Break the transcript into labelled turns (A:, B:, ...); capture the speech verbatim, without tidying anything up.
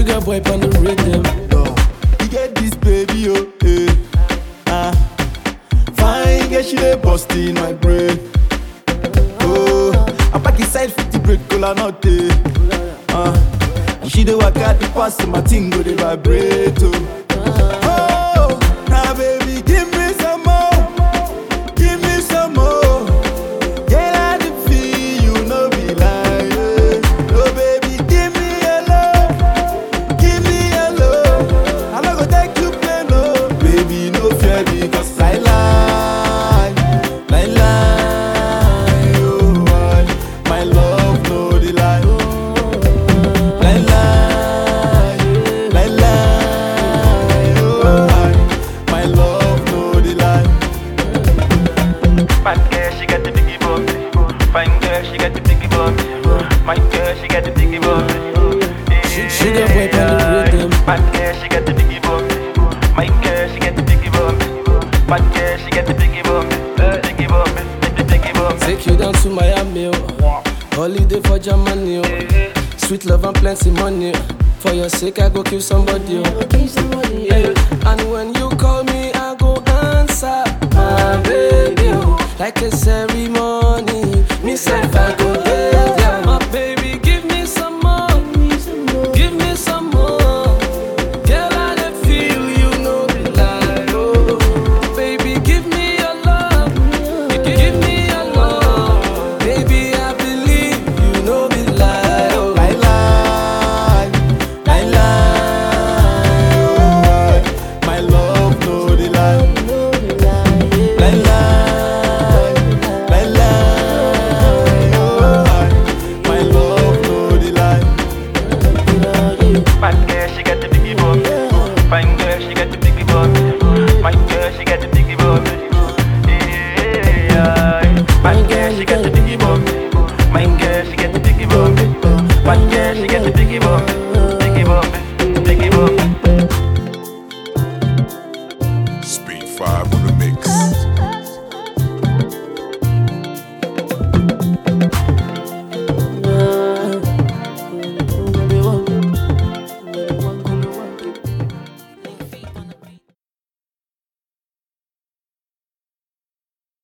A: Sugar boy on the rhythm.
B: You get this baby, oh, eh. Ah, fine, get she dey bust in my brain. Oh, I pack inside fifty break, cola not eh. Ah, and she dey walk out the pass, so my thing go dey vibrate. Oh, oh, now baby, give me some more, give me some more. Get out the feel, you know be like, eh. Oh baby, give me a love, give me a love. I no go take you play no, baby, no fear because I lie, lie, lie, oh, I, my love no the lie, lie, lie, lie, lie, oh, I, my love no the lie.
C: Fine girl, she got the biggie bum. Fine girl, she got the biggie bum. My girl, she got the biggie bum.
A: Sugar boy on the rhythm.
C: Fine girl, she got the biggie bum. My girl, she got the biggie bum. My girl, she got the biggie bum. Biggie bum, the biggie bum.
A: Take you down to Miami, oh. Holiday for Germany, oh. Sweet love and plenty money. For your sake, I go kill somebody, oh. Yeah. And when you call me, I go answer, my baby, oh. Like a ceremony, me self I go there, yeah. My baby, give me some more, give me some more. Girl, I dey feel you know the lie, oh. Baby, give me your love, give me your love. Baby, I believe you know the lie, oh.
B: Lie, lie, lie, lie, oh, my love no the lie. Lie, lie, lie, lie, oh, my love no the lie.
C: Fine girl, she got the biggie bum. Fine